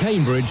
Cambridge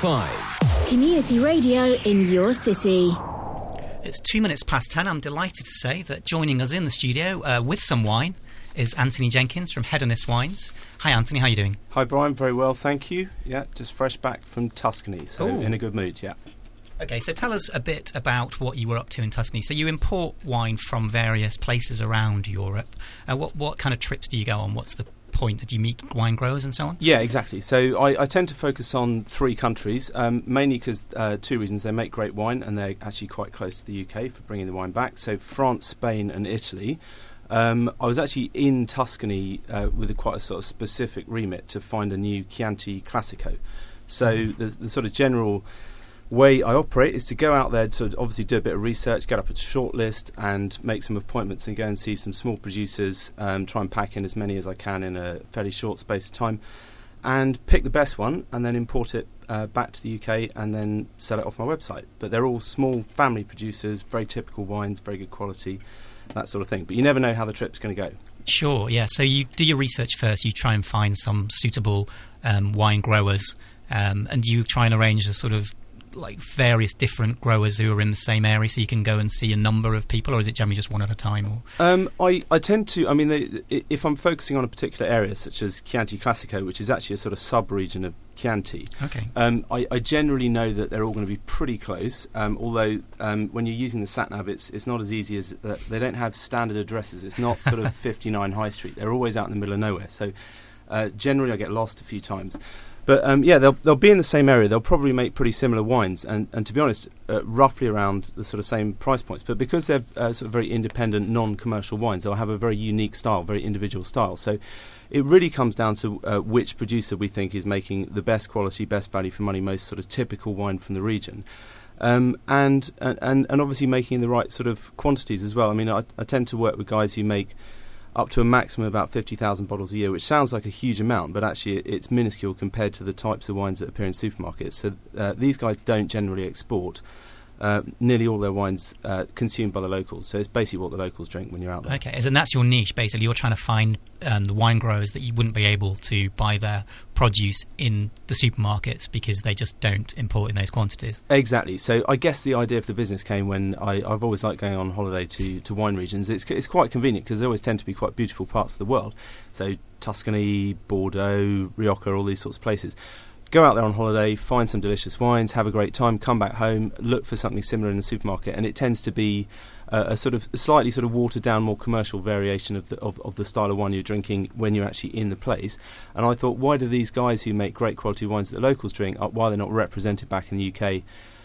105. Community radio in your city. It's 2 minutes past 10. I'm delighted to say that joining us in the studio with some wine is Anthony Jenkins from Hedonist Wines. Hi Anthony, how are you doing? Hi Brian, very well, thank you. Yeah, just fresh back from Tuscany, so in a good mood, yeah. Okay, so tell us a bit about what you were up to in Tuscany. So you import wine from various places around Europe. What kind of trips do you go on? What's the point? Do you meet wine growers and so on? Yeah, exactly. So I tend to focus on 3 countries, mainly because 2 reasons. They make great wine and they're actually quite close to the UK for bringing the wine back. So France, Spain and Italy. I was actually in Tuscany with quite a sort of specific remit to find a new Chianti Classico. So the sort of general way I operate is to go out there to obviously do a bit of research, get up a short list and make some appointments and go and see some small producers, try and pack in as many as I can in a fairly short space of time and pick the best one and then import it back to the UK and then sell it off my website. But they're all small family producers, very typical wines, very good quality, that sort of thing. But you never know how the trip's going to go. Sure, yeah. So you do your research first, you try and find some suitable wine growers and you try and arrange a sort of like various different growers who are in the same area so you can go and see a number of people, or is it generally just one at a time? Or? I tend to, if I'm focusing on a particular area such as Chianti Classico, which is actually a sort of sub-region of Chianti, okay. I generally know that they're all going to be pretty close, although when you're using the sat-nav it's not as easy as they don't have standard addresses. It's not sort of 59 High Street. They're always out in the middle of nowhere, so generally I get lost a few times. But they'll be in the same area. They'll probably make pretty similar wines, and to be honest, roughly around the sort of same price points. But because they're sort of very independent, non-commercial wines, they'll have a very unique style, very individual style. So it really comes down to which producer we think is making the best quality, best value for money, most sort of typical wine from the region, and obviously making the right sort of quantities as well. I mean, I tend to work with guys who make up to a maximum of about 50,000 bottles a year, which sounds like a huge amount, but actually it's minuscule compared to the types of wines that appear in supermarkets. So these guys don't generally export. Nearly all their wines consumed by the locals, so it's basically what the locals drink when you're out there. Okay, and that's your niche, basically. You're trying to find the wine growers that you wouldn't be able to buy their produce in the supermarkets because they just don't import in those quantities. Exactly. So I guess the idea of the business came when I've always liked going on holiday to wine regions. It's quite convenient because they always tend to be quite beautiful parts of the world. So Tuscany, Bordeaux, Rioja, all these sorts of places. Go out there on holiday, find some delicious wines, have a great time, come back home, look for something similar in the supermarket, and it tends to be a sort of slightly sort of watered down, more commercial variation of the style of wine you're drinking when you're actually in the place. And I thought, why do these guys who make great quality wines that the locals drink, why they're not represented back in the UK?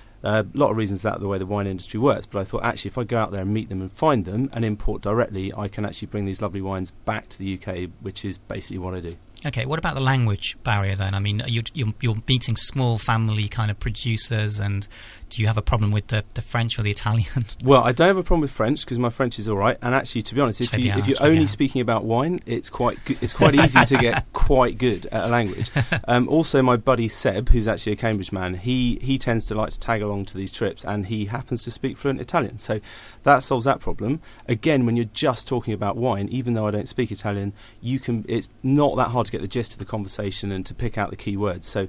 A lot of reasons that the way the wine industry works, but I thought actually if I go out there and meet them and find them and import directly, I can actually bring these lovely wines back to the UK, which is basically what I do. Okay, what about the language barrier then? I mean, you're meeting small family kind of producers, and do you have a problem with the French or the Italian? Well, I don't have a problem with French because my French is all right. And actually, to be honest, if you're only speaking about wine, it's quite easy to get quite good at a language. Also, my buddy Seb, who's actually a Cambridge man, he tends to like to tag along to these trips, and he happens to speak fluent Italian, so that solves that problem. Again, when you're just talking about wine, even though I don't speak Italian, it's not that hard to get the gist of the conversation and to pick out the key words. So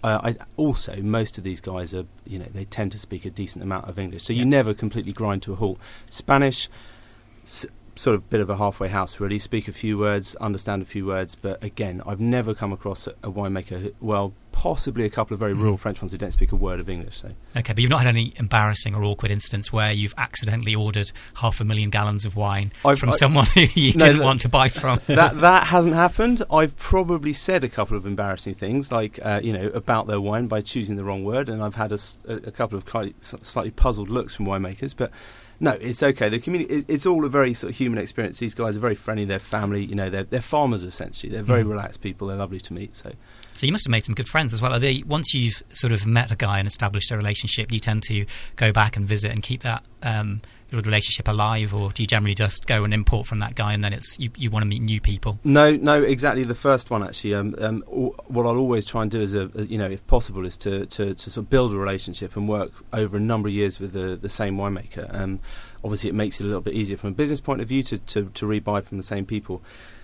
most of these guys are, they tend to speak a decent amount of English, so you never completely grind to a halt. Spanish, sort of bit of a halfway house really, speak a few words, understand a few words, but again, I've never come across a winemaker, possibly a couple of very rural French ones who don't speak a word of English. So. Okay, but you've not had any embarrassing or awkward incidents where you've accidentally ordered 500,000 gallons of wine from someone who you didn't want to buy from? That hasn't happened. I've probably said a couple of embarrassing things, like about their wine by choosing the wrong word, and I've had a couple of slightly puzzled looks from winemakers, but no, it's okay. The community, it's all a very sort of human experience. These guys are very friendly. They're family. They're farmers essentially. They're very relaxed people. They're lovely to meet. So you must have made some good friends as well. Once you've sort of met a guy and established a relationship, you tend to go back and visit and keep that relationship alive, or do you generally just go and import from that guy and then it's you want to meet new people? No, exactly the first one actually. What I'll always try and do is, if possible, is to sort of build a relationship and work over a number of years with the same winemaker. Obviously, it makes it a little bit easier from a business point of view to rebuy from the same people.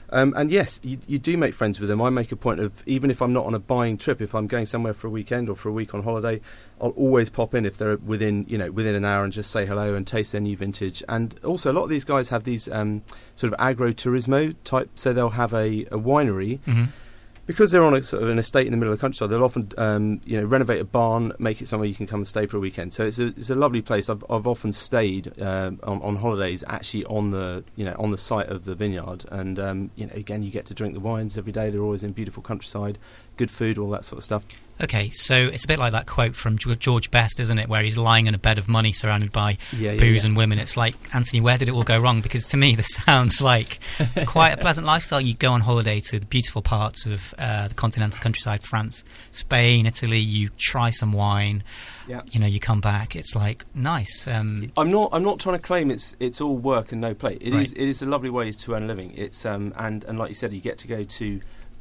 And yes, you do make friends with them. I make a point of, even if I'm not on a buying trip, if I'm going somewhere for a weekend or for a week on holiday, I'll always pop in if they're within an hour and just say hello and taste their new vintage. And also, a lot of these guys have these sort of agro-turismo type, so they'll have a winery. Mm-hmm. Because they're on a sort of an estate in the middle of the countryside, they'll often renovate a barn, make it somewhere you can come and stay for a weekend. So it's a lovely place. I've often stayed on holidays actually on the site of the vineyard, and again, you get to drink the wines every day. They're always in beautiful countryside, good food, all that sort of stuff. Okay, so it's a bit like that quote from George Best, isn't it, where he's lying in a bed of money surrounded by booze and women. It's like, Anthony, where did it all go wrong? Because to me, this sounds like quite a pleasant lifestyle. You go on holiday to the beautiful parts of the continental countryside, France, Spain, Italy. You try some wine. Yeah. You come back. It's like nice. I'm not trying to claim it's all work and no play. It is a lovely way to earn a living. It's and like you said, you get to go to.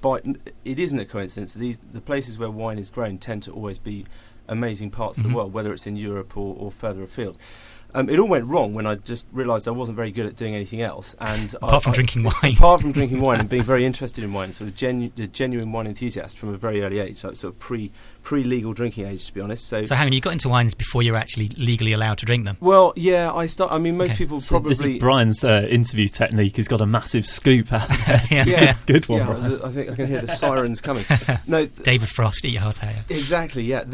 It isn't a coincidence. The places where wine is grown tend to always be amazing parts of the world, whether it's in Europe or further afield. It all went wrong when I just realised I wasn't very good at doing anything else. And apart from drinking wine. Apart from drinking wine and being very interested in wine, sort of a genuine wine enthusiast from a very early age, like sort of pre-legal drinking age, to be honest. So hang on, you got into wines before you were actually legally allowed to drink them? Well, yeah, most people probably... Brian's interview technique has got a massive scoup out there. yeah. Good one, yeah, Brian. I think I can hear the sirens coming. No, David Frost, eat your heart out. Exactly, yeah.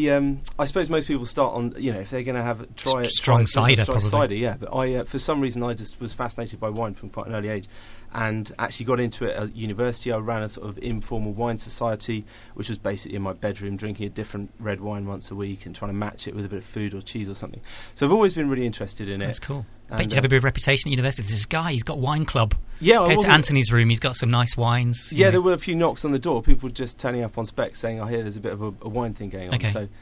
I suppose most people start on, if they're going to have strong cider, probably. Cider, yeah. But I, for some reason, I just was fascinated by wine from quite an early age, and actually got into it at university. I ran a sort of informal wine society, which was basically in my bedroom, drinking a different red wine once a week and trying to match it with a bit of food or cheese or something. So I've always been really interested in it. That's cool. I bet you have a bit of reputation at university. This guy, he's got a wine club. Yeah, go to Anthony's room. He's got some nice wines. Yeah, there were a few knocks on the door. People just turning up on spec saying, "I hear there's a bit of a wine thing going on." Okay. So.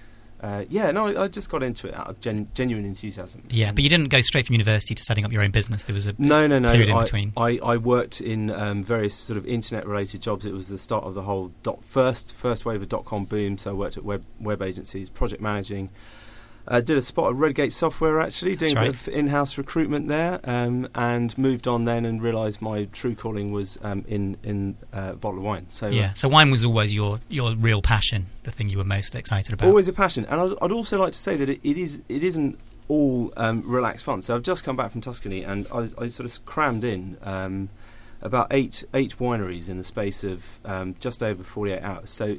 I just got into it out of genuine enthusiasm. Yeah, but you didn't go straight from university to setting up your own business. There was a no period in between. I worked in various sort of internet-related jobs. It was the start of the whole first wave of .com boom. So I worked at web agencies, project managing. Did a spot at Redgate Software, actually, doing a bit of in-house recruitment there, and moved on then and realised my true calling was in a bottle of wine. So so wine was always your real passion, the thing you were most excited about. Always a passion, and I'd also like to say that it isn't all relaxed fun. So I've just come back from Tuscany, and I sort of crammed in about eight wineries in the space of just over 48 hours. So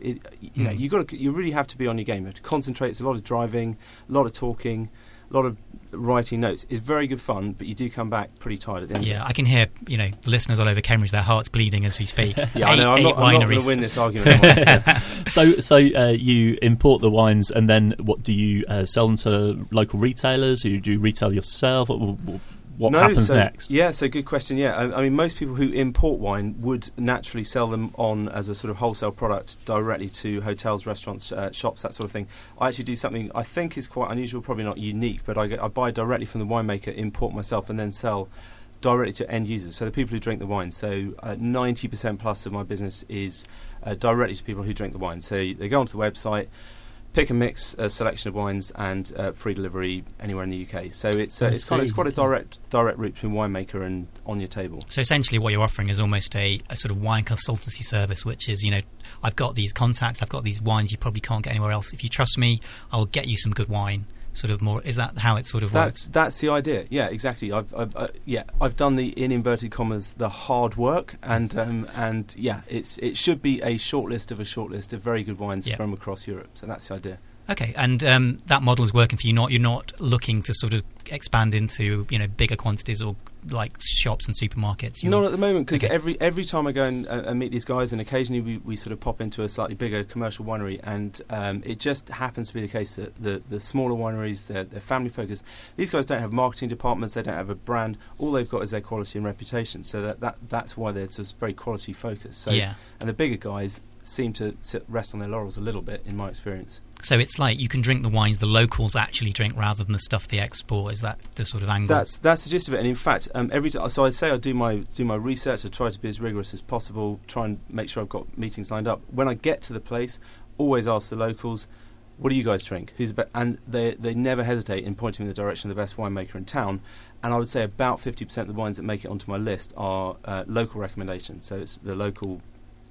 you really have to be on your game. You have to concentrate. It's a lot of driving, a lot of talking, a lot of writing notes. It's very good fun, but you do come back pretty tired at the end. Yeah, I can hear the listeners all over Cambridge, their hearts bleeding as we speak. I know. I'm not going to win this argument. So you import the wines, and then what do you sell them to local retailers? Do you retail yourself? What happens next? Yeah, so good question. Yeah, I mean, most people who import wine would naturally sell them on as a sort of wholesale product directly to hotels, restaurants, shops, that sort of thing. I actually do something I think is quite unusual, probably not unique, but I buy directly from the winemaker, import myself, and then sell directly to end users, so the people who drink the wine. So 90% plus of my business is directly to people who drink the wine. So they go onto the website, pick and mix a selection of wines, and free delivery anywhere in the UK. So it's quite a direct route between winemaker and on your table. So essentially, what you're offering is almost a sort of wine consultancy service, which is I've got these contacts, I've got these wines you probably can't get anywhere else. If you trust me, I'll get you some good wine. Sort of more. Is that how it sort of works? That's the idea. Yeah, exactly. I've done the, in inverted commas, the hard work, and it should be a shortlist of very good wines from across Europe. So that's the idea. Okay, and that model is working for you. You're not looking to sort of expand into bigger quantities or like shops and supermarkets. Not at the moment, because every time I go and meet these guys, and occasionally we sort of pop into a slightly bigger commercial winery, and it just happens to be the case that the smaller wineries, they're family focused. These guys don't have marketing departments, they don't have a brand. All they've got is their quality and reputation. So that's why they're just very quality focused. So and the bigger guys seem to rest on their laurels a little bit, in my experience. So it's like you can drink the wines the locals actually drink rather than the stuff they export. Is that the sort of angle? That's the gist of it. And in fact, so I say I do my research. I try to be as rigorous as possible. Try and make sure I've got meetings lined up. When I get to the place, always ask the locals. what do you guys drink? And they never hesitate in pointing in the direction of the best winemaker in town. And I would say about 50% of the wines that make it onto my list are local recommendations. So it's the local,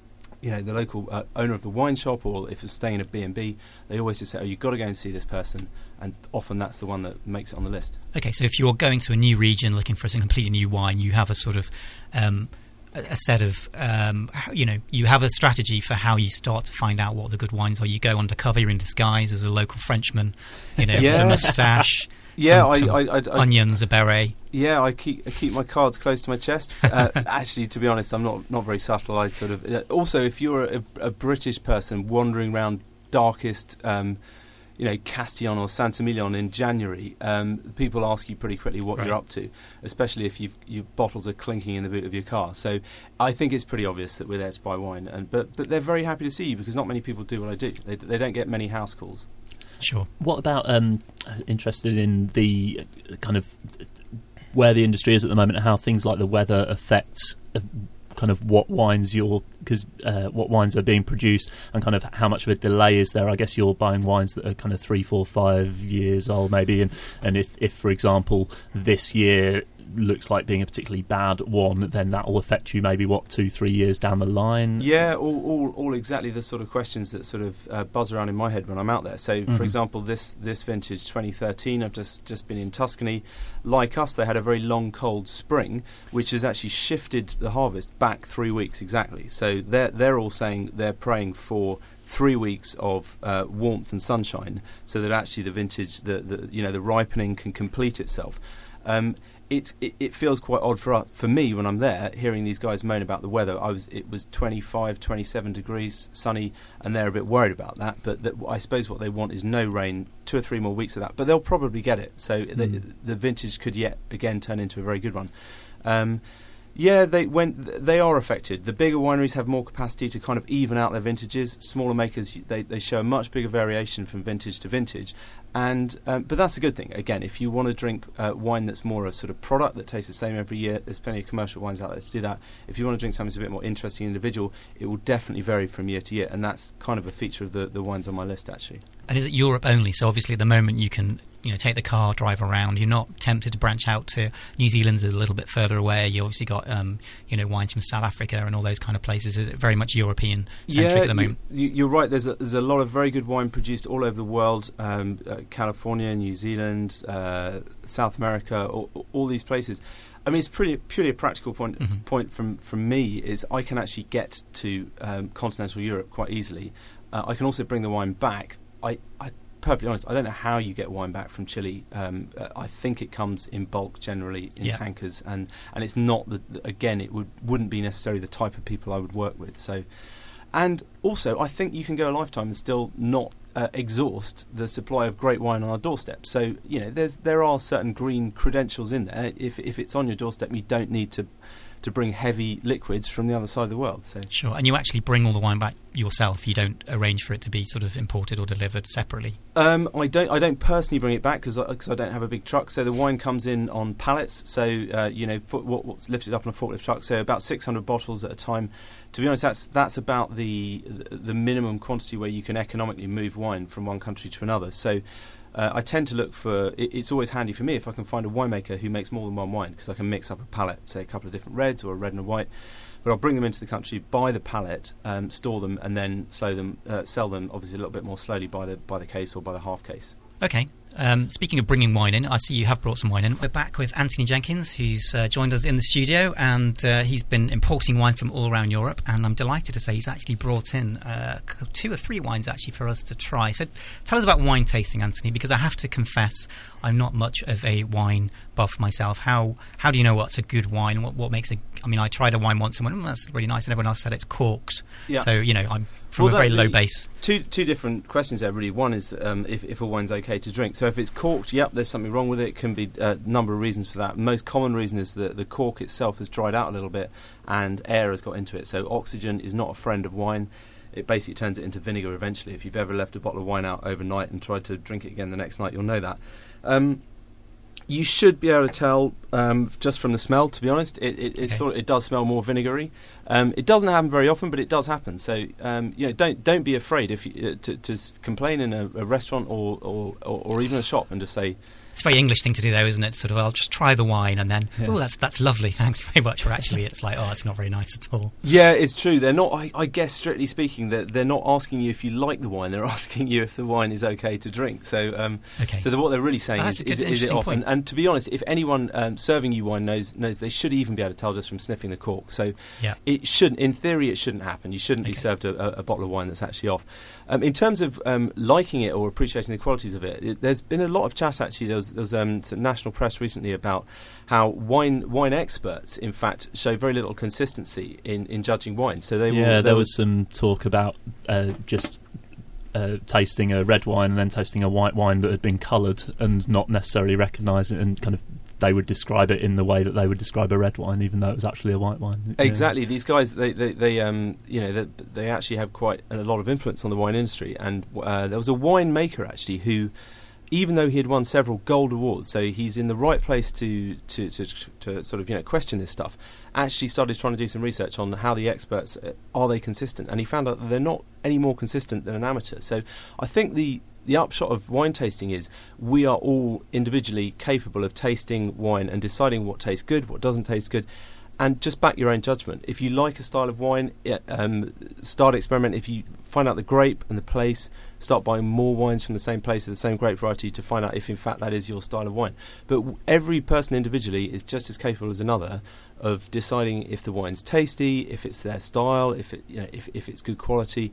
owner of the wine shop, or if you're staying in a B&B, they always just say, you've got to go and see this person. And often that's the one that makes it on the list. Okay, so if you're going to a new region looking for some completely new wine, you have a sort of a set of, you have a strategy for how you start to find out what the good wines are. You go undercover, you're in disguise as a local Frenchman, with a moustache. Yeah, some I onions, a beret. Yeah, I keep my cards close to my chest. Actually, to be honest, I'm not very subtle. I sort of also, if you're a British person wandering around darkest, Castillon or Saint-Emilion in January, people ask you pretty quickly what you're up to, especially if your bottles are clinking in the boot of your car. So I think it's pretty obvious that we're there to buy wine, but they're very happy to see you because not many people do what I do. They don't get many house calls. Sure. What about interested in the kind of where the industry is at the moment and how things like the weather affects kind of what wines what wines are being produced and kind of how much of a delay is there? I guess you're buying wines that are kind of 3, 4, 5 years old maybe, and if for example this year looks like being a particularly bad one, then that will affect you maybe 2, 3 years down the line. Yeah, all exactly the sort of questions that sort of buzz around in my head when I'm out there. So, for example, this vintage 2013, I've just been in Tuscany. Like us, they had a very long, cold spring, which has actually shifted the harvest back 3 weeks exactly. So they're all saying they're praying for 3 weeks of warmth and sunshine, so that actually the vintage, the ripening can complete itself. It feels quite odd for me when I'm there hearing these guys moan about the weather. It was 25, 27 degrees, sunny, and they're a bit worried about that. But I suppose what they want is no rain, 2 or 3 more weeks of that. But they'll probably get it. So the vintage could yet again turn into a very good one. They are affected. The bigger wineries have more capacity to kind of even out their vintages. Smaller makers, they show a much bigger variation from vintage to vintage. But that's a good thing. Again, if you want to drink wine that's more a sort of product that tastes the same every year, there's plenty of commercial wines out there to do that. If you want to drink something that's a bit more interesting and individual, it will definitely vary from year to year, and that's kind of a feature of the wines on my list, actually. And is it Europe only? So obviously at the moment you can take the car, drive around. You're not tempted to branch out to New Zealand's a little bit further away. You obviously got wines from South Africa and all those kind of places. Is it very much European centric at the moment? You're right. There's a lot of very good wine produced all over the world. California, New Zealand, South America, all these places. I mean, it's purely a practical point from me is I can actually get to continental Europe quite easily. I can also bring the wine back. I perfectly honest, I don't know how you get wine back from Chile. I think it comes in bulk generally in tankers, and it's not again it wouldn't be necessarily the type of people I would work with. So, and also I think you can go a lifetime and still not exhaust the supply of great wine on our doorstep. So there are certain green credentials in there. If it's on your doorstep, you don't need to bring heavy liquids from the other side of the world. So sure, and you actually bring all the wine back yourself. You don't arrange for it to be sort of imported or delivered separately. I don't personally bring it back because I don't have a big truck. So the wine comes in on pallets. So what's lifted up on a forklift truck. So about 600 bottles at a time. To be honest, that's about the minimum quantity where you can economically move wine from one country to another. So I tend to look for. It's always handy for me if I can find a winemaker who makes more than one wine, because I can mix up a palette, say a couple of different reds or a red and a white. But I'll bring them into the country, buy the palette, store them, and then sell them obviously a little bit more slowly by the case or by the half case. Okay. Speaking of bringing wine in, I see you have brought some wine in. We're back with Anthony Jenkins, who's joined us in the studio, and he's been importing wine from all around Europe, and I'm delighted to say he's actually brought in 2 or 3 wines actually for us to try. So tell us about wine tasting, Anthony, because I have to confess I'm not much of a wine buff myself. How do you know what's a good wine? What makes a... I mean, I tried a wine once and went, that's really nice, and everyone else said it's corked. Yeah. So, I'm from a very low base. Two different questions there, really. One is if a wine's okay to drink. So if it's corked, there's something wrong with it. It can be a number of reasons for that. Most common reason is that the cork itself has dried out a little bit and air has got into it. So oxygen is not a friend of wine. It basically turns it into vinegar eventually. If you've ever left a bottle of wine out overnight and tried to drink it again the next night, you'll know that. You should be able to tell just from the smell. To be honest, it does smell more vinegary. It doesn't happen very often, but it does happen. So don't be afraid if you, to complain in a restaurant or even a shop and just say. It's a very English thing to do, though, isn't it? Sort of, I'll just try the wine and then, that's lovely, thanks very much. Or actually, it's like, it's not very nice at all. Yeah, it's true. They're not. I guess strictly speaking, they're not asking you if you like the wine. They're asking you if the wine is okay to drink. So, what they're really saying is it off? And to be honest, if anyone serving you wine knows, they should even be able to tell just from sniffing the cork. So, it shouldn't. In theory, it shouldn't happen. You shouldn't be served a bottle of wine that's actually off. In terms of liking it or appreciating the qualities of it, there's been a lot of chat actually. There was some national press recently about how wine experts, in fact, show very little consistency in judging wine. So there was some talk about just tasting a red wine and then tasting a white wine that had been coloured and not necessarily recognising it, and kind of they would describe it in the way that they would describe a red wine, even though it was actually a white wine. Exactly. These guys, they actually have quite a lot of influence on the wine industry. And there was a winemaker actually who, even though he had won several gold awards, so he's in the right place to sort of question this stuff, actually started trying to do some research on how the experts are they consistent, and he found out that they're not any more consistent than an amateur. So I think the upshot of wine tasting is we are all individually capable of tasting wine and deciding what tastes good, what doesn't taste good, and just back your own judgment. If you like a style of wine, start experiment. If you find out the grape and the place, start buying more wines from the same place of the same grape variety to find out if in fact that is your style of wine. But every person individually is just as capable as another of deciding if the wine's tasty, if it's their style, if it's good quality.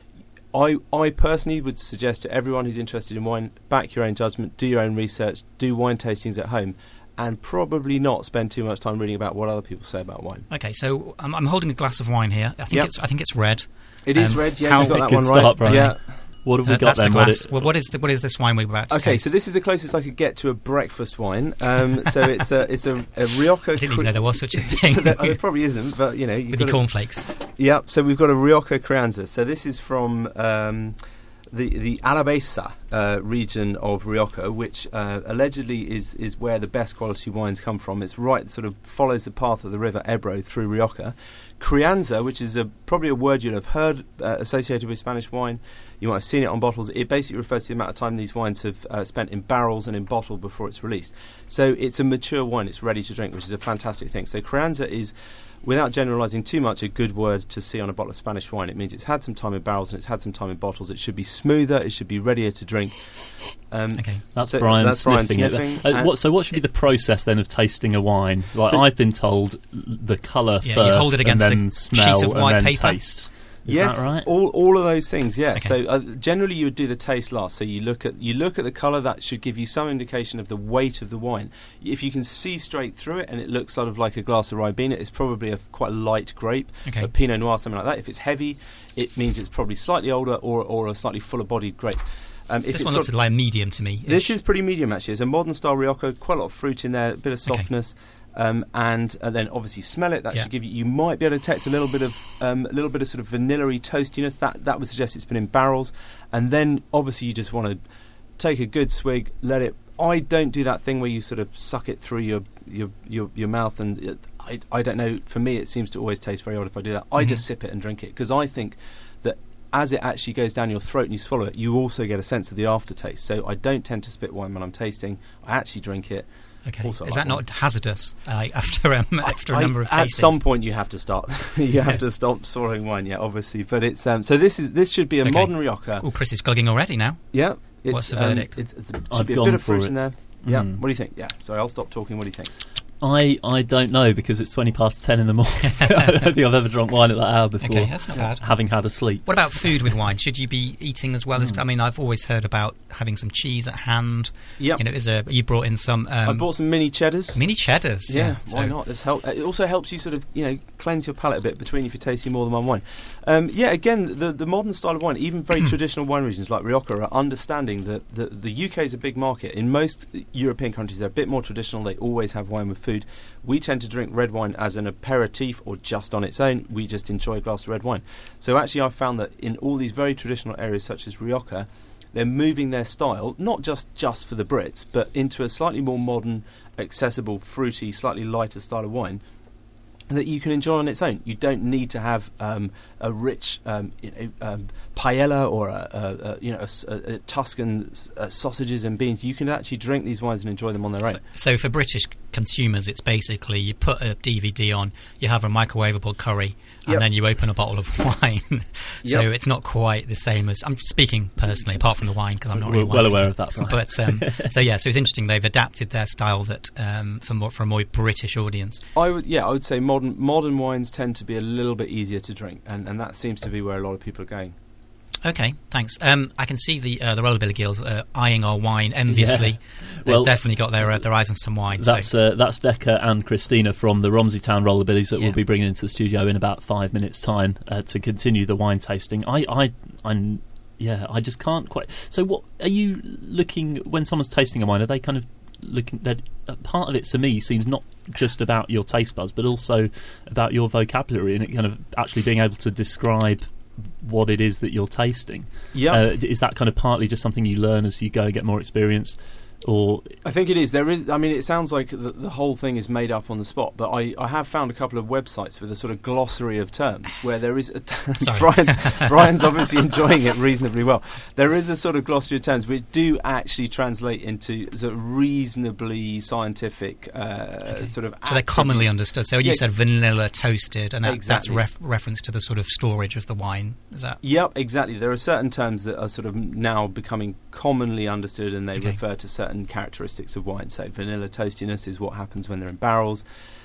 I personally would suggest to everyone who's interested in wine, back your own judgment, do your own research, do wine tastings at home, and probably not spend too much time reading about what other people say about wine. Okay, so I'm holding a glass of wine here. I think it's red. It is red. Yeah, you got that one right. Right. Yeah. What have we got then? What is this wine we're about to taste? Okay, so this is the closest I could get to a breakfast wine. So it's a Rioja. I didn't even know there was such a thing. There probably isn't, but with the cornflakes. Yeah. So we've got a Rioja Crianza. So this is from the Alavesa region of Rioja, which allegedly is where the best quality wines come from. It's right, sort of follows the path of the river Ebro through Rioja. Crianza, which is probably a word you'll have heard associated with Spanish wine. You might have seen it on bottles. It basically refers to the amount of time these wines have spent in barrels and in bottle before it's released. So it's a mature wine. It's ready to drink, which is a fantastic thing. So Crianza is, without generalising too much, a good word to see on a bottle of Spanish wine. It means it's had some time in barrels and it's had some time in bottles. It should be smoother. It should be readier to drink. Okay, that's Brian sniffing it. So what should be the process then of tasting a wine? Like I've been told, the colour first, you hold it against and then smell, sheet of white and then paper. Taste. Is that right? All of those things, yeah. Okay. So generally you would do the taste last. So you look at the colour. That should give you some indication of the weight of the wine. If you can see straight through it and it looks sort of like a glass of Ribena, it's probably quite a light grape, a Pinot Noir, something like that. If it's heavy, it means it's probably slightly older or a slightly fuller-bodied grape. This one looks like a medium to me. This is pretty medium, actually. It's a modern-style Rioja, quite a lot of fruit in there, a bit of softness. And then obviously smell it. That should give you. You might be able to detect a little bit of sort of vanilla-y toastiness. That would suggest it's been in barrels. And then obviously you just want to take a good swig. Let it. I don't do that thing where you sort of suck it through your mouth. And I don't know. For me, it seems to always taste very odd if I do that. I just sip it and drink it because I think that as it actually goes down your throat and you swallow it, you also get a sense of the aftertaste. So I don't tend to spit wine when I'm tasting. I actually drink it. Okay. Is that not hazardous after a number of tastings? At some point, you have to start. You have to stop swallowing wine. Yeah, obviously. But it's so this should be a modern Rioja. Oh, Chris is glugging already now. Yeah. What's the verdict? It should be a bit of fruit in there. Yeah. What do you think? Yeah. Sorry, I'll stop talking. What do you think? I don't know because it's 10:20 in the morning. I don't think I've ever drunk wine at that hour before. Okay, that's not bad. Having had a sleep. What about food with wine? Should you be eating as well as? I mean, I've always heard about having some cheese at hand. Yeah. You brought in some. I bought some mini cheddars. Mini cheddars. Yeah. Why not? It also helps you sort of cleanse your palate a bit between if you're tasting more than one wine. Again, the modern style of wine, even very traditional wine regions like Rioja, are understanding that the UK is a big market. In most European countries, they're a bit more traditional. They always have wine with food. We tend to drink red wine as an aperitif or just on its own. We just enjoy a glass of red wine. So actually I've found that in all these very traditional areas such as Rioja, they're moving their style, not just for the Brits, but into a slightly more modern, accessible, fruity, slightly lighter style of wine that you can enjoy on its own. You don't need to have a rich paella or a Tuscan sausages and beans. You can actually drink these wines and enjoy them on their own. So for British consumers, it's basically you put a DVD on, you have a microwavable curry, and then you open a bottle of wine. So it's not quite the same as... I'm speaking personally, apart from the wine, because I'm not really well aware of that. But so it's interesting. They've adapted their style that for a more British audience. I would say modern wines tend to be a little bit easier to drink, and that seems to be where a lot of people are going. Okay, thanks. I can see the Rollerbilly Girls eyeing our wine enviously. Yeah. They've definitely got their eyes on some wine. That's Becca and Christina from the Romsey Town Rollerbillies that we'll be bringing into the studio in about 5 minutes' time to continue the wine tasting. I just can't quite. So, what are you looking when someone's tasting a wine? Are they kind of looking? That part of it to me seems not just about your taste buds, but also about your vocabulary and it kind of actually being able to describe what it is that you're tasting. Is that kind of partly just something you learn as you go and get more experience? Or I think it is. There is. I mean, it sounds like the whole thing is made up on the spot. But I have found a couple of websites with a sort of glossary of terms where there is. Brian's obviously enjoying it reasonably well. There is a sort of glossary of terms which do actually translate into sort of reasonably scientific sort of. So they're commonly understood. So you said vanilla toasted, and that's reference to the sort of storage of the wine. Is that? Yep, exactly. There are certain terms that are sort of now becoming commonly understood, and they refer to certain characteristics of wine. So vanilla toastiness is what happens when they're in barrels.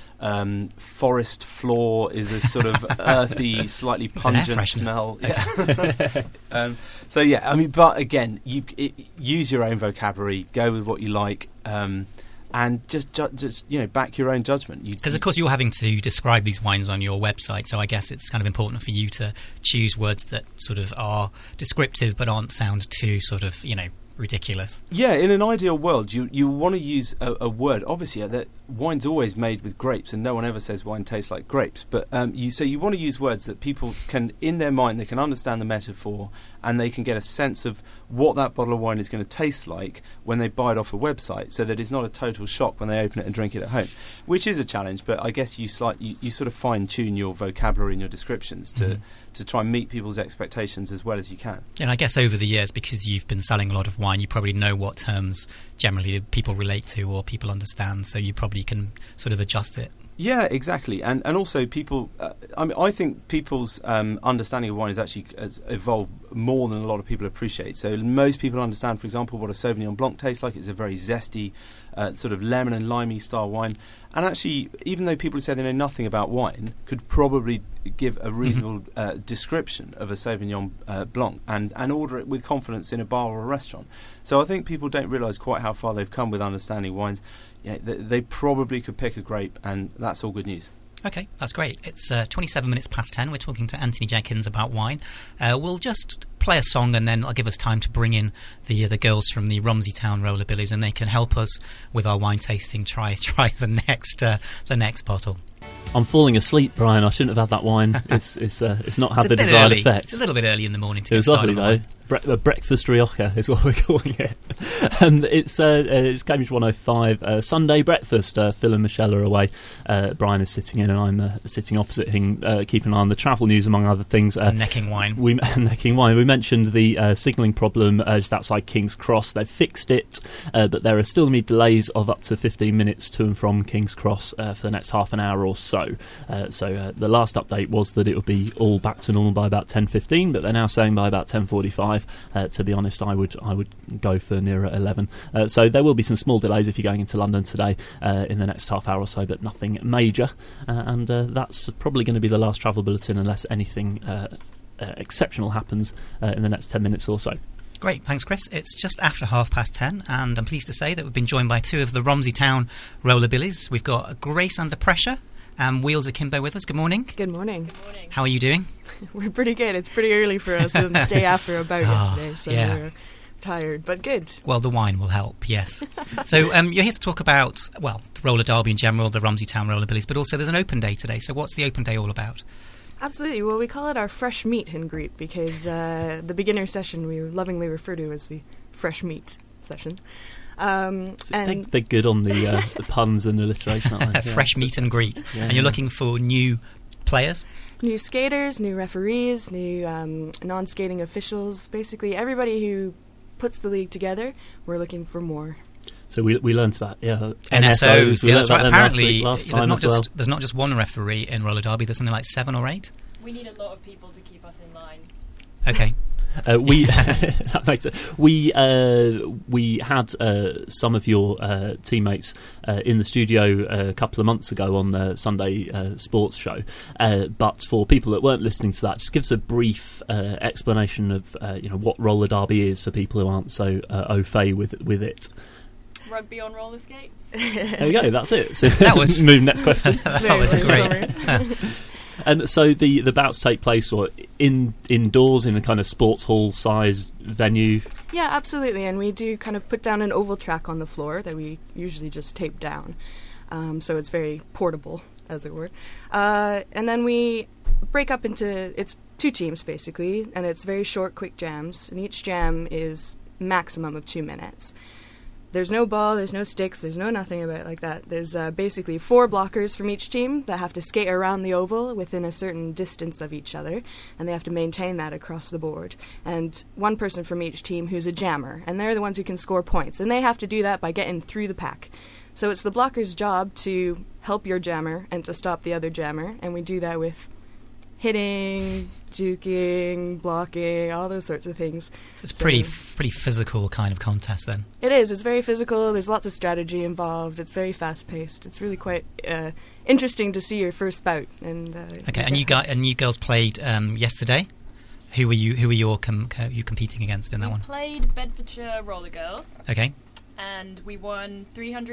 Forest floor is a sort of earthy, slightly pungent smell. Okay. I mean, but again, use your own vocabulary, go with what you like, and just back your own judgment. Because of course you're having to describe these wines on your website, so I guess it's kind of important for you to choose words that sort of are descriptive but aren't sound too sort of ridiculous. Yeah, in an ideal world, you want to use a word. Obviously, that wine's always made with grapes, and no one ever says wine tastes like grapes. But you want to use words that people can, in their mind, they can understand the metaphor, and they can get a sense of what that bottle of wine is going to taste like when they buy it off a website, so that it's not a total shock when they open it and drink it at home, which is a challenge. But I guess you sort of fine tune your vocabulary and your descriptions to try and meet people's expectations as well as you can. And I guess over the years, because you've been selling a lot of wine, you probably know what terms generally people relate to or people understand, so you probably can sort of adjust it. Yeah, exactly. And also people, I think people's understanding of wine has evolved more than a lot of people appreciate. So most people understand, for example, what a Sauvignon Blanc tastes like. It's a very zesty, sort of lemon and limey style wine. And actually, even though people who say they know nothing about wine could probably give a reasonable description of a Sauvignon Blanc and order it with confidence in a bar or a restaurant. So I think people don't realise quite how far they've come with understanding wines. Yeah, they probably could pick a grape, and that's all good news. Okay, that's great. It's 27 minutes past 10. We're talking to Anthony Jenkins about wine. We'll just play a song, and then I'll give us time to bring in the girls from the Romsey Town Rollerbillies, and they can help us with our wine tasting. Try the next bottle. I'm falling asleep, Brian. I shouldn't have had that wine. It's not had the desired effect. It's a little bit early in the morning to get started. It was lovely though. Breakfast Rioja is what we're calling it. It's Cambridge 105 Sunday breakfast. Phil and Michelle are away. Brian is sitting in, and I'm sitting opposite him, keeping an eye on the travel news among other things. Necking wine. We mentioned the signalling problem just outside King's Cross. They've fixed it, but there are still going to be delays of up to 15 minutes to and from King's Cross for the next half an hour or so. So the last update was that it would be all back to normal by about 10:15, but they're now saying by about 10:45. To be honest, I would go for nearer 11. So there will be some small delays if you're going into London today in the next half hour or so, but nothing major. And that's probably going to be the last travel bulletin unless anything exceptional happens in the next 10 minutes or so. Great, thanks Chris. It's just after 10:30, and I'm pleased to say that we've been joined by two of the Romsey Town Rollerbillies. We've got Grace Under Pressure and Wheels Akimbo with us. Good morning. Good morning. How are you doing? We're pretty good. It's pretty early for us the day after a bout yesterday, so we're tired, but good. Well, the wine will help, yes. So you're here to talk about, the roller derby in general, the Romsey Town Rollerbillies, but also there's an open day today. So what's the open day all about? Absolutely. Well, we call it our fresh meet and greet because the beginner session we lovingly refer to as the fresh meet session. They're good on the puns and alliteration, aren't they? Fresh meet and greet. Yeah, and you're looking for new players? New skaters, new referees, new non-skating officials. Basically, everybody who puts the league together, we're looking for more. So we learned about NSOs. Yeah, that's right. Apparently, there's not just one referee in roller derby. There's something like 7 or 8. We need a lot of people to keep us in line. Okay. That makes it. We had some of your teammates in the studio a couple of months ago on the Sunday sports show. But for people that weren't listening to that, just give us a brief explanation of what roller derby is for people who aren't so au fait with it. Rugby on roller skates. There we go. That's it. So that was move next question. That was great. And so the bouts take place indoors in a kind of sports hall sized venue. Yeah, absolutely. And we do kind of put down an oval track on the floor that we usually just tape down, so it's very portable, as it were. And then we break up into 2 teams basically, and it's very short, quick jams. And each jam is maximum of 2 minutes. There's no ball, there's no sticks, there's no nothing about it like that. There's basically 4 blockers from each team that have to skate around the oval within a certain distance of each other, and they have to maintain that across the board. And 1 person from each team who's a jammer, and they're the ones who can score points, and they have to do that by getting through the pack. So it's the blocker's job to help your jammer and to stop the other jammer, and we do that with hitting, juking, blocking, all those sorts of things. So it's pretty physical kind of contest then. It is. It's very physical. There's lots of strategy involved. It's very fast-paced. It's really quite interesting to see your first bout. And okay, and you girls played yesterday. Who were you competing against in that one? We played Bedfordshire Roller Girls. Okay. And we won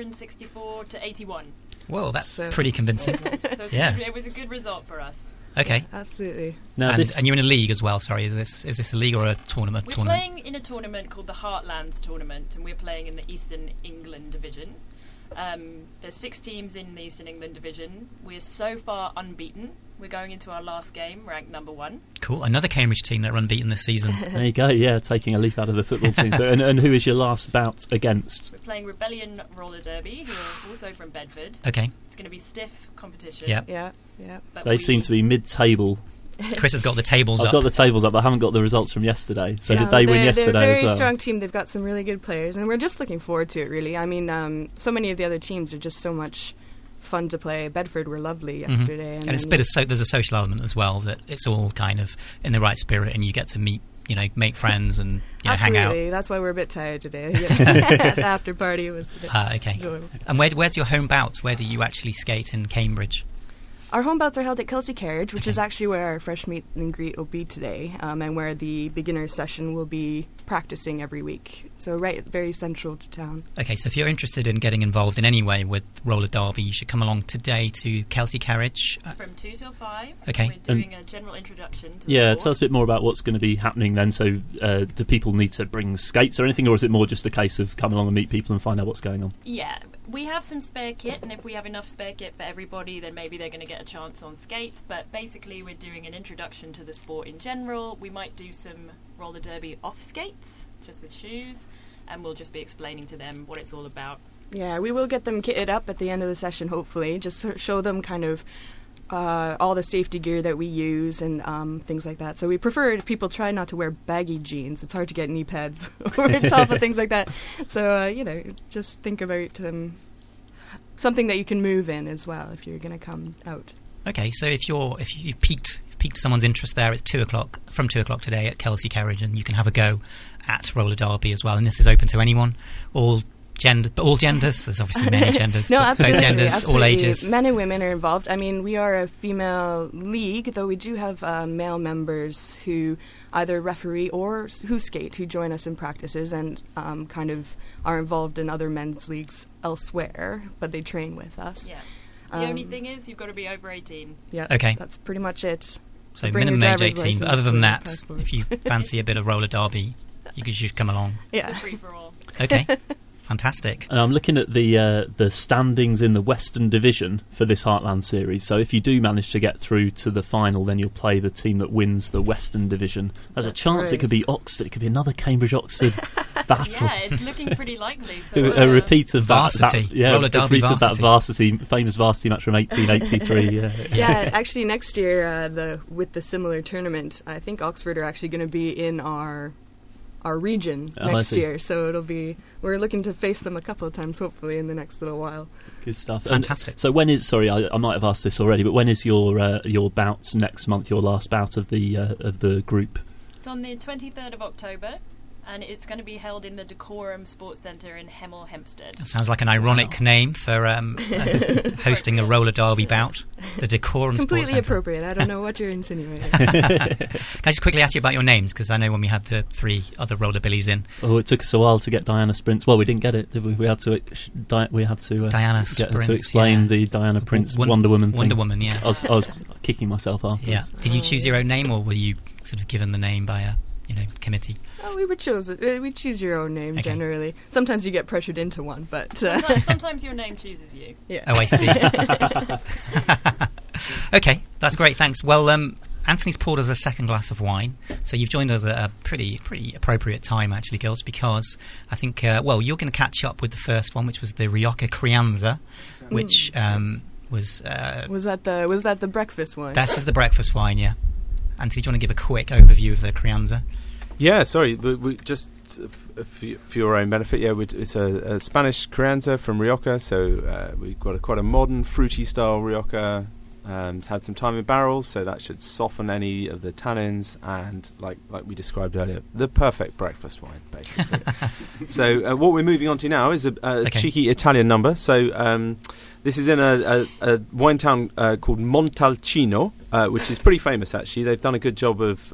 364 to 81. Well, that's pretty convincing. So it was a good result for us. Okay. Yeah, absolutely. Now and you're in a league as well, sorry. Is this a league or a tournament? We're playing in a tournament called the Heartlands Tournament, and we're playing in the Eastern England Division. There's 6 teams in the Eastern England Division. We're so far unbeaten. We're going into our last game, ranked number 1. Cool. Another Cambridge team that are unbeaten this season. There you go, yeah, taking a leaf out of the football team. And who is your last bout against? We're playing Rebellion Roller Derby, who are also from Bedford. Okay. It's going to be stiff competition. Yep. Yeah. They seem to be mid-table. Chris has got the tables up. I've got the tables up, but I haven't got the results from yesterday. So did they win yesterday as well? They're a very strong team. They've got some really good players, and we're just looking forward to it, really. I mean, so many of the other teams are just so much fun to play. Bedford were lovely yesterday. And it's there's a social element as well, that it's all kind of in the right spirit, and you get to meet, make friends and hang out. That's why we're a bit tired today. The after party was a bit enjoyable. And where's your home bout? Where do you actually skate in Cambridge? Our home bouts are held at Kelsey Carriage, which is actually where our fresh meet and greet will be today, and where the beginner session will be practicing every week. So very central to town. Okay, so if you're interested in getting involved in any way with roller derby, you should come along today to Kelsey Carriage. From 2 till 5. Okay. We're doing a general introduction to the sport. Tell us a bit more about what's going to be happening then. So do people need to bring skates or anything, or is it more just a case of come along and meet people and find out what's going on? Yeah, we have some spare kit, and if we have enough spare kit for everybody, then maybe they're going to get a chance on skates. But basically, we're doing an introduction to the sport in general. We might do some roller derby off skates, just with shoes, and we'll just be explaining to them what it's all about. Yeah, we will get them kitted up at the end of the session, hopefully, just to show them kind of all the safety gear that we use and things like that. So we prefer people try not to wear baggy jeans. It's hard to get knee pads over top of things like that. So, just think about something that you can move in as well if you're going to come out. Okay, so if you piqued someone's interest there, it's 2 o'clock, from 2 o'clock today at Kelsey Carriage, and you can have a go at roller derby as well. And this is open to anyone, all genders. There's obviously many genders. No, absolutely, genders, absolutely. All ages. Men and women are involved. I mean, we are a female league, though we do have male members who either referee or who skate, who join us in practices and kind of are involved in other men's leagues elsewhere, but they train with us. Yeah. The only thing is you've got to be over 18. Yeah. Okay. That's pretty much it. So minimum age 18, but other than that, if you fancy a bit of roller derby, you should come along. Yeah. It's a free-for-all. Okay. Fantastic. And I'm looking at the standings in the Western Division for this Heartland series. So if you do manage to get through to the final, then you'll play the team that wins the Western Division. There's a chance it could be Oxford. It could be another Cambridge-Oxford battle. Yeah, it's looking pretty likely. So, A repeat of varsity. Roller derby varsity. That famous varsity match from 1883. Yeah, actually next year, with the similar tournament, I think Oxford are actually going to be in our region next year, so we're looking to face them a couple of times, hopefully, in the next little while. Good stuff. Fantastic. And so when is, I might have asked this already, but when is your bouts next month, your last bout of the group? It's on the 23rd of October, and it's going to be held in the Decorum Sports Centre in Hemel Hempstead. That sounds like an ironic name for hosting a roller derby bout. The Decorum Sports Centre. Completely appropriate. I don't know what you're insinuating. Can I just quickly ask you about your names? Because I know when we had the 3 other roller billies in. Oh, it took us a while to get Diana Sprints. Well, we didn't get it, did we? We had to Diana Sprints, to explain the Diana Prince Wonder Woman thing. Wonder Woman, yeah. I was kicking myself afterwards. Yeah. Did you choose your own name, or were you sort of given the name by a committee? Oh, we would choose your own name generally. Sometimes you get pressured into one, but sometimes your name chooses you. Yeah. Oh, I see. Okay, that's great. Thanks. Well, Anthony's poured us a second glass of wine, so you've joined us at a pretty appropriate time, actually, girls, because I think you're going to catch up with the first one, which was the Rioja Crianza, which was that the breakfast wine? This is the breakfast wine, yeah. Anthony, do you want to give a quick overview of the Crianza? Yeah, sorry, we just for your own benefit, it's a Spanish Crianza from Rioja, so we've got quite a modern, fruity style Rioja. It's had some time in barrels, so that should soften any of the tannins, and like we described earlier, the perfect breakfast wine, basically. So what we're moving on to now is a cheeky Italian number. So this is in a wine town called Montalcino, which is pretty famous, actually. They've done a good job of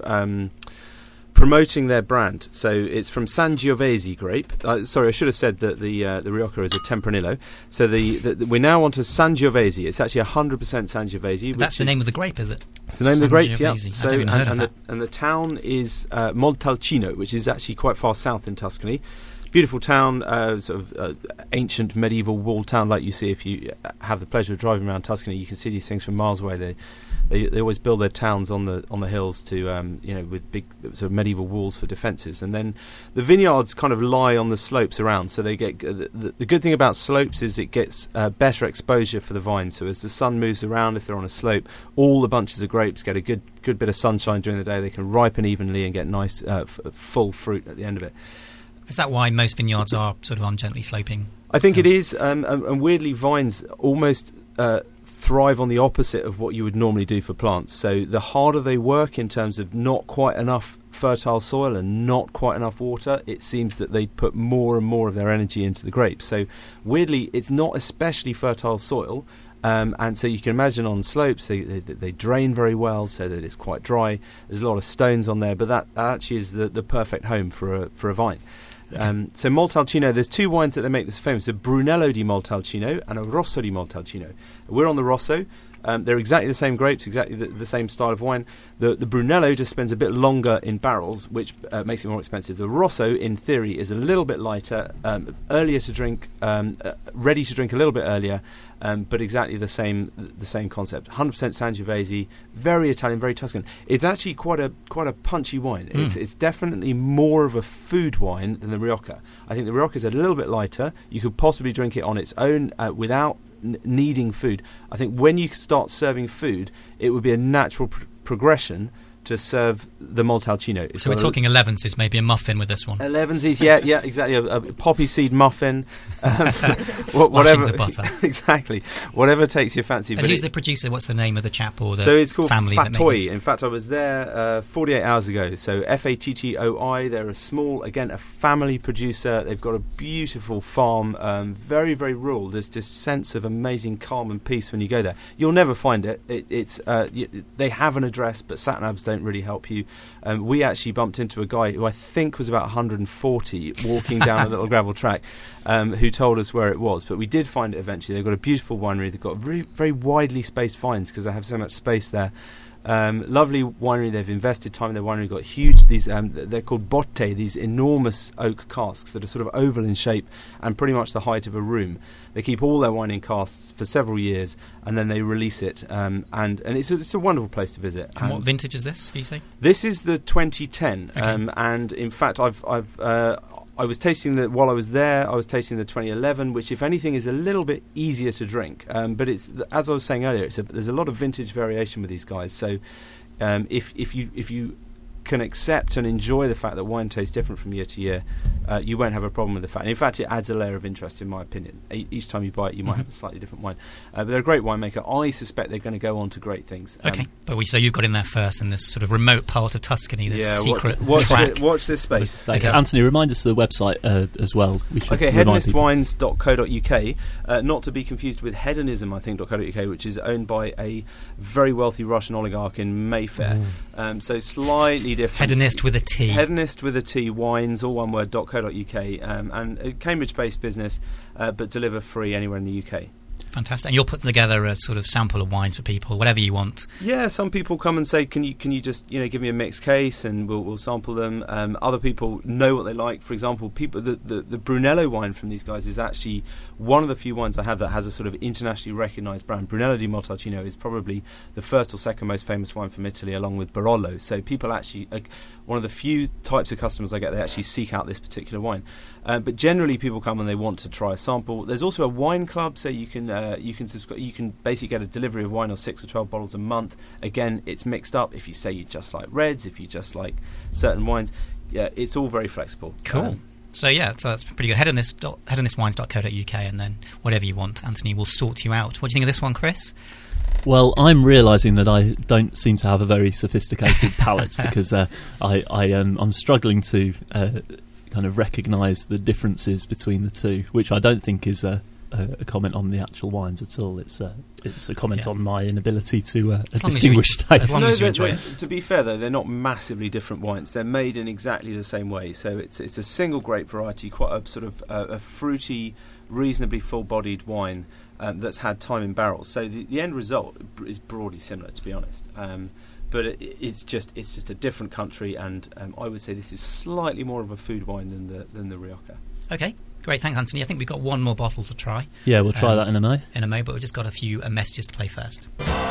promoting their brand. So it's from Sangiovese grape. Sorry, I should have said that the Rioja is a Tempranillo. So we're now on to Sangiovese. It's actually 100% Sangiovese. That's the name of the grape, is it? It's the name of the grape, yeah. So, I've never even heard of that. And the town is Montalcino, which is actually quite far south in Tuscany. Beautiful town, sort of ancient medieval walled town, like you see if you have the pleasure of driving around Tuscany. You can see these things from miles away. They always build their towns on the hills to with big sort of medieval walls for defences, and then the vineyards kind of lie on the slopes around. So they get the good thing about slopes is it gets better exposure for the vines. So as the sun moves around, if they're on a slope, all the bunches of grapes get a good bit of sunshine during the day. They can ripen evenly and get nice full fruit at the end of it. Is that why most vineyards are sort of on gently sloping? I think it is, and weirdly, vines almost thrive on the opposite of what you would normally do for plants. So the harder they work in terms of not quite enough fertile soil and not quite enough water, it seems that they put more and more of their energy into the grapes. So weirdly, it's not especially fertile soil. And so you can imagine on slopes they drain very well, so that it's quite dry. There's a lot of stones on there, but that actually is the perfect home for a vine. Okay. So Montalcino, there's 2 wines that they make this famous: a Brunello di Montalcino and a Rosso di Montalcino. We're on the Rosso. They're exactly the same grapes, exactly the same style of wine. The Brunello just spends a bit longer in barrels, which makes it more expensive. The Rosso, in theory, is a little bit lighter, earlier to drink, ready to drink a little bit earlier, but exactly the same concept. 100% Sangiovese, very Italian, very Tuscan. It's actually quite a punchy wine. It's definitely more of a food wine than the Rioja. I think the Rioja is a little bit lighter. You could possibly drink it on its own without needing food. I think when you start serving food, it would be a natural progression to serve the Montalcino. So we're talking 11s, maybe a muffin with this one. 11s, yeah, exactly. A poppy seed muffin. Whatever. Of butter. Exactly. Whatever takes your fancy. And who's the producer? What's the name of the chap or the so it's called family Fatoi. that makes In fact, I was there 48 hours ago. So Fattoi. They're a small, again, a family producer. They've got a beautiful farm, very, very rural. There's this sense of amazing calm and peace when you go there. You'll never find it. They have an address, but sat-navs don't really help you. We actually bumped into a guy who I think was about 140 walking down a little gravel track, who told us where it was, but we did find it eventually. They've got a beautiful winery. They've got very, very widely spaced vines because they have so much space there. Lovely winery. They've invested time in their winery. Got huge. These they're called botte. These enormous oak casks that are sort of oval in shape and pretty much the height of a room. They keep all their wine in casks for several years, and then they release it. And it's a wonderful place to visit. And what vintage is this? Do you say? This is the 2010. Okay. And in fact, I was tasting while I was there. I was tasting the 2011, which, if anything, is a little bit easier to drink. But it's, as I was saying earlier, there's a lot of vintage variation with these guys. So if you can accept and enjoy the fact that wine tastes different from year to year, you won't have a problem with the fact. And in fact, it adds a layer of interest, in my opinion. Each time you buy it, you might have a slightly different wine. But they're a great winemaker. I suspect they're going to go on to great things. Okay, so you've got in there first in this sort of remote part of Tuscany, this secret track. Watch this space. Okay. Anthony, remind us of the website as well. Okay, hedonistwines.co.uk, not to be confused with hedonism, I think, .co.uk, which is owned by a very wealthy Russian oligarch in Mayfair. So slightly different. Hedonist with a T. Hedonist with a T, wines, all one word, .co.uk, and a Cambridge-based business, but deliver free anywhere in the UK. Fantastic. And you'll put together a sort of sample of wines for people, whatever you want. Yeah, some people come and say, can you just give me a mixed case, and we'll sample them. Other people know what they like. For example, the Brunello wine from these guys is actually one of the few wines I have that has a sort of internationally recognised brand. Brunello di Montalcino is probably the first or second most famous wine from Italy, along with Barolo. So people actually, one of the few types of customers I get, they actually seek out this particular wine. But generally, people come and they want to try a sample. There's also a wine club, so you can subscribe. You can basically get a delivery of wine of 6 or 12 bottles a month. Again, it's mixed up. If you say you just like reds, if you just like certain wines, it's all very flexible. Cool. So that's pretty good. Hedonistwines.co.uk, and then whatever you want, Anthony will sort you out. What do you think of this one, Chris? Well, I'm realising that I don't seem to have a very sophisticated palate because I'm struggling to kind of recognise the differences between the two, which I don't think is a comment on the actual wines at all. It's a comment on my inability to distinguish taste. As long as you enjoy it. To be fair, though, they're not massively different wines. They're made in exactly the same way. So it's a single grape variety, quite a sort of a fruity, reasonably full-bodied wine that's had time in barrels. So the end result is broadly similar, to be honest. But it's just a different country, and I would say this is slightly more of a food wine than the Rioja. Okay, great, thanks, Anthony. I think we've got one more bottle to try. Yeah, we'll try that in a May. But we've just got a few messages to play first.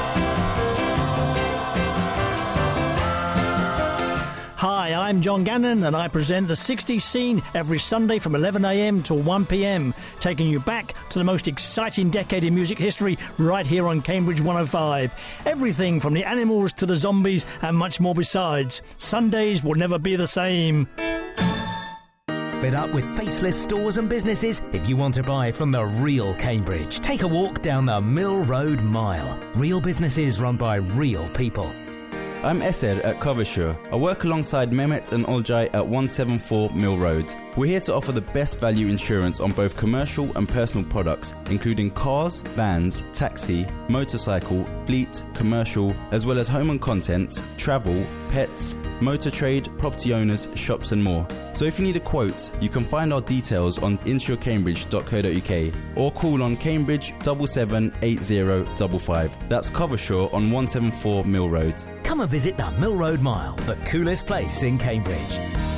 Hi, I'm John Gannon, and I present the 60s Scene every Sunday from 11 a.m. till 1 p.m, taking you back to the most exciting decade in music history right here on Cambridge 105. Everything from the Animals to the Zombies and much more besides. Sundays will never be the same. Fed up with faceless stores and businesses? If you want to buy from the real Cambridge, take a walk down the Mill Road Mile. Real businesses run by real people. I'm Eser at Covershire. I work alongside Mehmet and Olcay at 174 Mill Road. We're here to offer the best value insurance on both commercial and personal products, including cars, vans, taxi, motorcycle, fleet, commercial, as well as home and contents, travel, pets, motor trade, property owners, shops and more. So if you need a quote, you can find our details on insurecambridge.co.uk or call on Cambridge 778055. That's Covershire on 174 Mill Road. Come and visit the Mill Road Mile, the coolest place in Cambridge.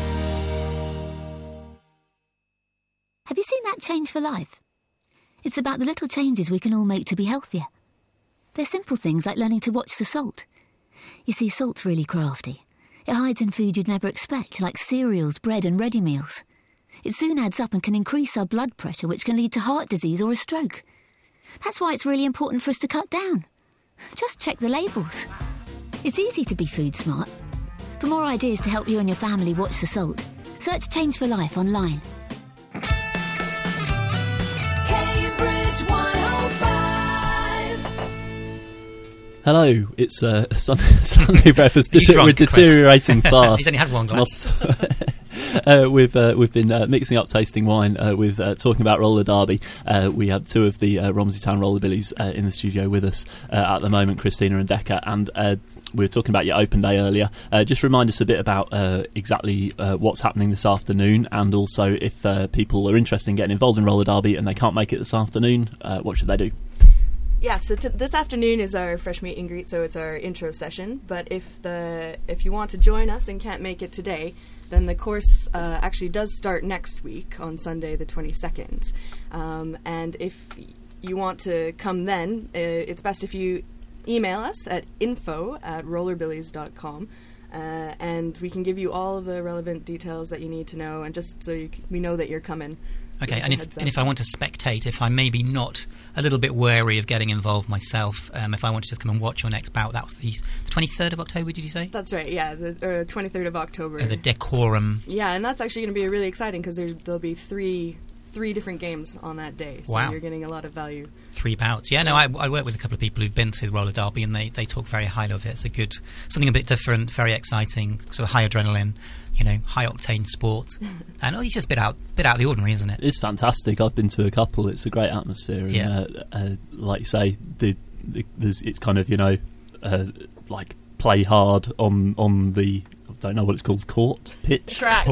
Have you seen that Change for Life? It's about the little changes we can all make to be healthier. They're simple things like learning to watch the salt. You see, salt's really crafty. It hides in food you'd never expect, like cereals, bread and ready meals. It soon adds up and can increase our blood pressure, which can lead to heart disease or a stroke. That's why it's really important for us to cut down. Just check the labels. It's easy to be food smart. For more ideas to help you and your family watch the salt, search Change for Life online. Cambridge 105. Hello, it's Sunday breakfast. We're deteriorating fast. He's only had one glass. We've been mixing up tasting wine with talking about roller derby. We have two of the Romsey Town rollerbillies in the studio with us at the moment, Christina and Decca, and we were talking about your open day earlier. Just remind us a bit about exactly what's happening this afternoon, and also if people are interested in getting involved in roller derby and they can't make it this afternoon, what should they do? Yeah, so this afternoon is our fresh meet and greet, so it's our intro session. But if you want to join us and can't make it today, then the course actually does start next week on Sunday the 22nd. And if you want to come then, it's best if you email us at info@rollerbillies.com. And we can give you all of the relevant details that you need to know, and just so we know that you're coming. Okay, and if I want to spectate, if I'm maybe not a little bit wary of getting involved myself, if I want to just come and watch your next bout, that was the 23rd of October, did you say? That's right, yeah, the 23rd of October. The Decorum. Yeah, and that's actually going to be really exciting because there'll be three different games on that day, so wow. You're getting a lot of value. 3 bouts. Yeah, no, I work with a couple of people who've been to roller derby, and they talk very highly of it. It's something a bit different, very exciting, sort of high adrenaline, high octane sport, and it's just a bit out of the ordinary, isn't it? It's fantastic. I've been to a couple. It's a great atmosphere. Yeah. And, like you say, it's kind of like play hard on the. I don't know what it's called, pitch? Track.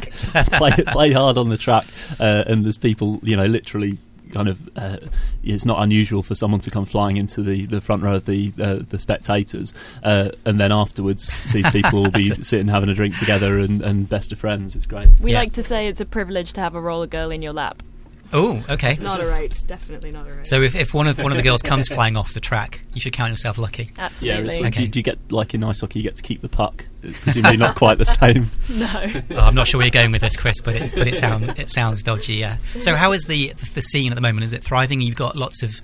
play hard on the track, and there's people, literally kind of, it's not unusual for someone to come flying into the front row of the spectators, and then afterwards these people will be sitting having a drink together and best of friends. It's great. We like to say it's a privilege to have a roller girl in your lap. Oh, okay. Not a right, definitely not a right. So if one of the girls comes flying off the track, you should count yourself lucky. Absolutely. Yeah, it's like, do you get, like in ice hockey, you get to keep the puck? It's presumably not quite the same. No. I'm not sure where you're going with this, Chris, but it sounds dodgy. Yeah. So how is the scene at the moment? Is it thriving? You've got lots of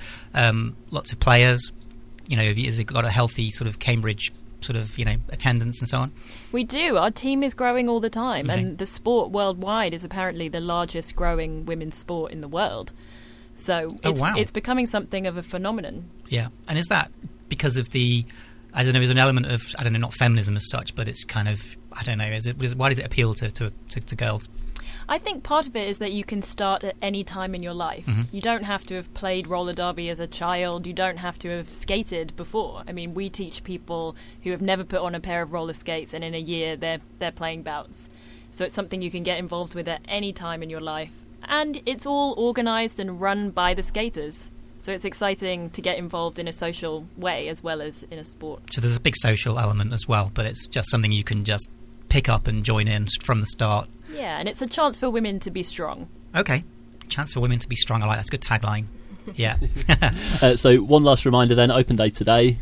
players. Has it got a healthy sort of Cambridge sort of attendance and so on? We do. Our team is growing all the time, okay. and the sport worldwide is apparently the largest growing women's sport in the world. So it's becoming something of a phenomenon. Yeah, and is that because of there's an element of, not feminism as such, but it's kind of, why does it appeal to girls? I think part of it is that you can start at any time in your life. Mm-hmm. You don't have to have played roller derby as a child. You don't have to have skated before. I mean, we teach people who have never put on a pair of roller skates, and in a year they're playing bouts. So it's something you can get involved with at any time in your life. And it's all organised and run by the skaters. So it's exciting to get involved in a social way as well as in a sport. So there's a big social element as well, but it's just something you can just pick up and join in from the start. Yeah, and it's a chance for women to be strong. Okay. Chance for women to be strong. I like that. That's a good tagline. Yeah. So one last reminder then, open day today.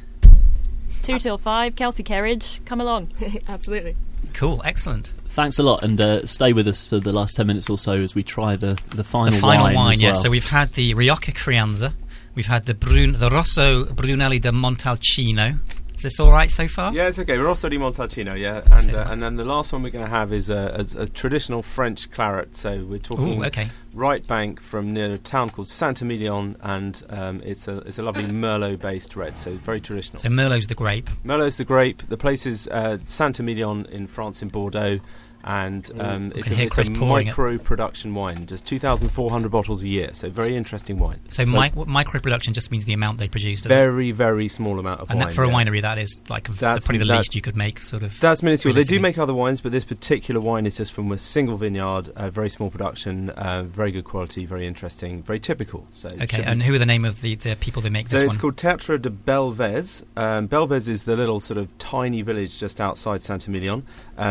2 till 5, Kelsey Kerridge, come along. Absolutely. Cool, excellent. Thanks a lot, and stay with us for the last 10 minutes or so as we try the final wine. as Yeah. well. So we've had the Rioja Crianza, we've had the Rosso Brunelli de Montalcino. Is this all right so far? Yeah, it's okay. Rosso di Montalcino, yeah. And then the last one we're going to have is a traditional French claret. So we're talking right bank from near a town called Saint-Emilion, and it's a lovely Merlot-based red, so very traditional. So Merlot's the grape. Merlot's the grape. The place is Saint-Emilion in France, in Bordeaux. And it's a micro-production wine, just 2,400 bottles a year, so very interesting wine. So micro-production just means the amount they produce, doesn't very, very small amount of wine. And that for a winery, that is probably the least you could make, sort of. That's minuscule. They do make other wines, but this particular wine is just from a single vineyard, very small production, very good quality, very interesting, very typical. So okay, and who are the name of the people that make this one? So it's called Teatre de Belvez. Belvez is the little sort of tiny village just outside Saint-Emilion.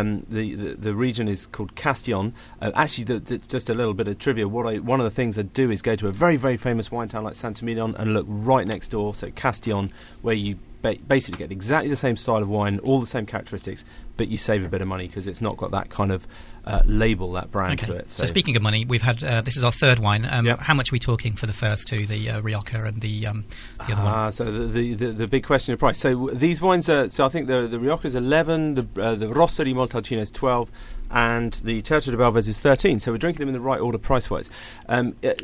The region is called Castillon. Actually, just a little bit of trivia. One of the things I do is go to a very, very famous wine town like Saint-Emilion and look right next door, so Castillon, where you basically get exactly the same style of wine, all the same characteristics, but you save a bit of money because it's not got that kind of label, that brand to it. So speaking of money, we've had this is our third wine. How much are we talking for the first two, the Rioja and the other one? So the big question of price. So these wines are. So I think the Rioja is 11, the Rosso di Montalcino is 12, and the Teatre de Belvez is 13. So we're drinking them in the right order price-wise. A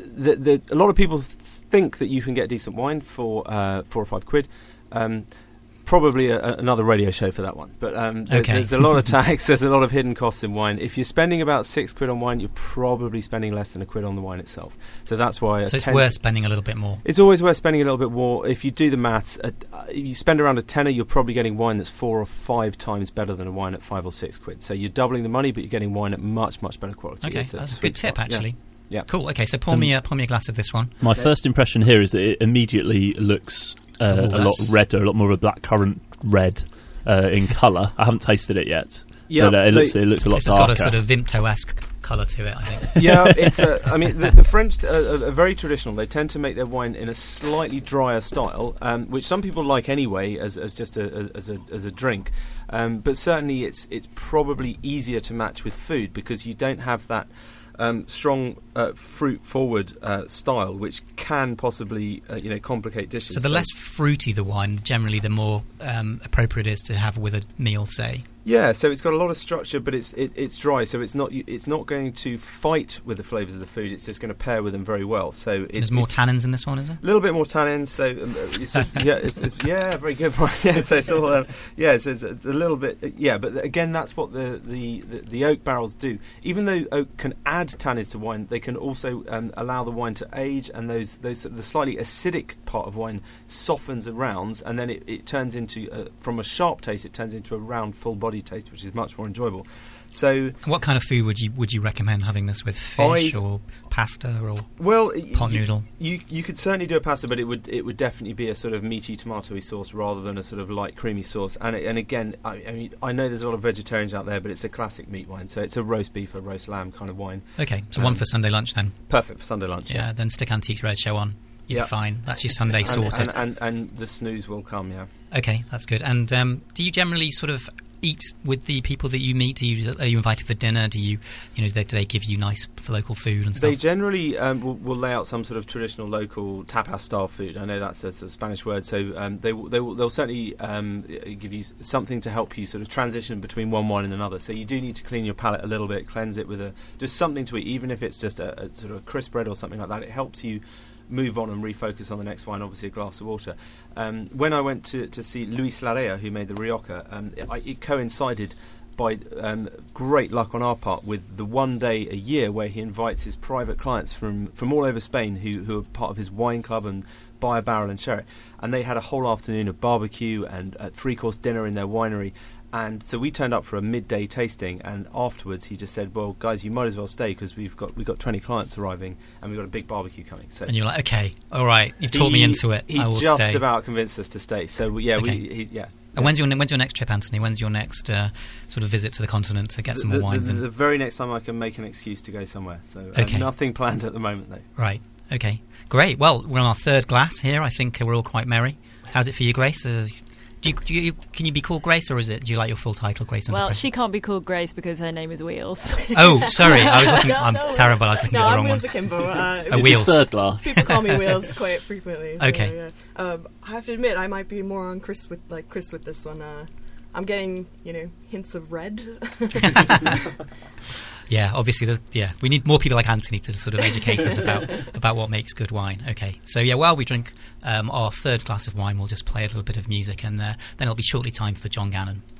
lot of people think that you can get decent wine for £4 or £5. Probably another radio show for that one. But there's a lot of tax, there's a lot of hidden costs in wine. If you're spending about £6 on wine, you're probably spending less than £1 on the wine itself. So that's why... So it's worth spending a little bit more. It's always worth spending a little bit more. If you do the maths, you spend around £10, you're probably getting wine that's 4 or 5 times better than a wine at £5 or £6. So you're doubling the money, but you're getting wine at much, much better quality. Okay, that's a good tip, actually. Yeah. Cool. Okay, so pour me a glass of this one. My first impression here is that it immediately looks a lot redder, a lot more of a blackcurrant red in colour. I haven't tasted it yet. Yeah, but it looks a lot This has darker. got a sort of Vimto-esque colour to it, I think. Yeah, it's. I mean, the French are very traditional. They tend to make their wine in a slightly drier style, which some people like anyway, as just as a drink. But certainly, it's probably easier to match with food because you don't have that strong fruit-forward style, which can possibly complicate dishes. So the less fruity the wine, generally, the more appropriate it is to have with a meal, say. Yeah, so it's got a lot of structure, but it's dry, so it's not going to fight with the flavours of the food. It's just going to pair with them very well. So There's more tannins in this one, is there? A little bit more tannins. So yeah, very good point. Yeah, so it's all so it's a little bit but again, that's what the oak barrels do. Even though oak can add tannins to wine, they can also allow the wine to age, and the slightly acidic part of wine softens and rounds, and then it turns into from a sharp taste, it turns into a round, full body taste, which is much more enjoyable. So, what kind of food would you recommend having this with? Fish or pasta or pot noodle? You could certainly do a pasta, but it would definitely be a sort of meaty tomatoey sauce rather than a sort of light creamy sauce. And again, I mean, I know there's a lot of vegetarians out there, but it's a classic meat wine, so it's a roast beef or roast lamb kind of wine. Okay, so one for Sunday lunch then. Perfect for Sunday lunch. Yeah, then stick Antiques Roadshow on. You'll be fine. That's your Sunday sorted. And the snooze will come. Yeah. Okay, that's good. And do you generally sort of eat with the people that you meet? Are you invited for dinner? Do they give you nice local food and stuff? They generally will lay out some sort of traditional local tapas style food. I know that's a sort of Spanish word, so they'll certainly give you something to help you sort of transition between one wine and another. So you do need to clean your palate a little bit, cleanse it with just something to eat, even if it's just a sort of crisp bread or something like that. It helps you move on and refocus on the next wine, obviously a glass of water. When I went to see Luis Larrea, who made the Rioja, it coincided by great luck on our part with the one day a year where he invites his private clients from all over Spain who are part of his wine club and buy a barrel and share it. And they had a whole afternoon of barbecue and a three-course dinner in their winery. And so we turned up for a midday tasting, and afterwards he just said, "Well, guys, you might as well stay because we've got 20 clients arriving, and we've got a big barbecue coming." So, and you're like, "Okay, all right, you've talked me into it. I will stay." He just about convinced us to stay. So yeah, okay. And when's your next trip, Anthony? When's your next sort of visit to the continent to get some more wines? The very next time I can make an excuse to go somewhere. So nothing planned at the moment, though. Right. Okay. Great. Well, we're on our third glass here. I think we're all quite merry. How's it for you, Grace? Can you be called Grace, or do you like your full title, Grace? Well, she can't be called Grace because her name is Wheels. Oh, sorry, I was looking. I'm terrible. I was looking at the wrong Wheels one. Akimbo. Wheels. Third glass. People call me Wheels quite frequently. So, okay. Yeah. I have to admit, I might be more on Chris with this one. I'm getting hints of red. Yeah, obviously, we need more people like Anthony to sort of educate us about what makes good wine. Okay, so while we drink our third glass of wine, we'll just play a little bit of music, and then it'll be shortly time for John Gannon.